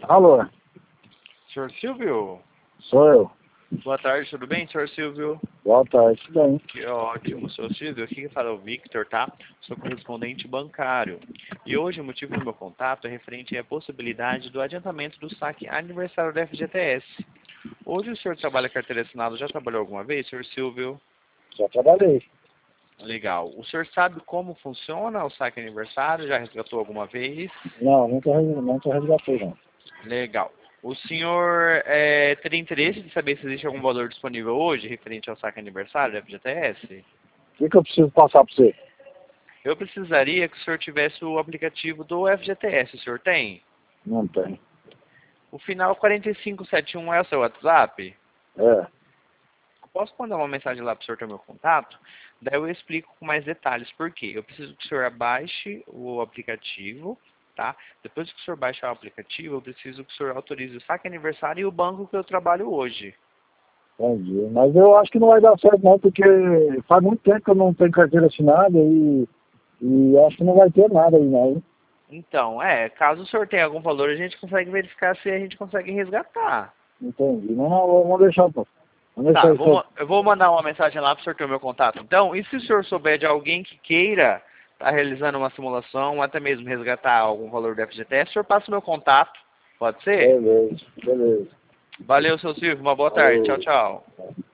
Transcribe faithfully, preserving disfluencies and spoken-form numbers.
Alô, Senhor Silvio? sou eu. Boa tarde, tudo bem, senhor Silvio? Boa tarde, tudo bem? Que ótimo, senhor Silvio. Aqui que fala é o Victor, tá? Sou correspondente bancário. E hoje o motivo do meu contato é referente à possibilidade do adiantamento do saque aniversário da F G T S. Hoje o senhor trabalha carteira assinada, já trabalhou alguma vez, senhor Silvio? Já trabalhei. Legal. O senhor sabe como funciona o saque aniversário? Já resgatou alguma vez? Não, nunca, res- nunca resgatei, não. Legal. O senhor é, teria interesse de saber se existe algum valor disponível hoje referente ao saque aniversário da F G T S? O que, que eu preciso passar para você? Eu precisaria que o senhor tivesse o aplicativo do F G T S. O senhor tem? Não tem. O final quatro cinco sete um é o seu WhatsApp? É, Eu posso mandar uma mensagem lá para o senhor ter meu contato? Daí eu explico com mais detalhes por quê. Eu preciso que o senhor baixe o aplicativo, tá? Depois que o senhor baixar o aplicativo, eu preciso que o senhor autorize o saque aniversário e o banco que eu trabalho hoje. entendi. Mas eu acho que não vai dar certo não, porque faz muito tempo que eu não tenho carteira assinada e, e acho que não vai ter nada aí não. Então, é, caso o senhor tenha algum valor, a gente consegue verificar se a gente consegue resgatar. Entendi. Não, não, vamos deixar, pô. Vamos Tá, deixar eu vou, isso. ma- eu vou mandar uma mensagem lá para o senhor ter o meu contato. Então, e se o senhor souber de alguém que queira estar realizando uma simulação, ou até mesmo resgatar algum valor do F G T S, o senhor passa o meu contato. Pode ser? Beleza, beleza. Valeu, seu Silvio. Uma boa tarde. Tchau, Falou. tchau.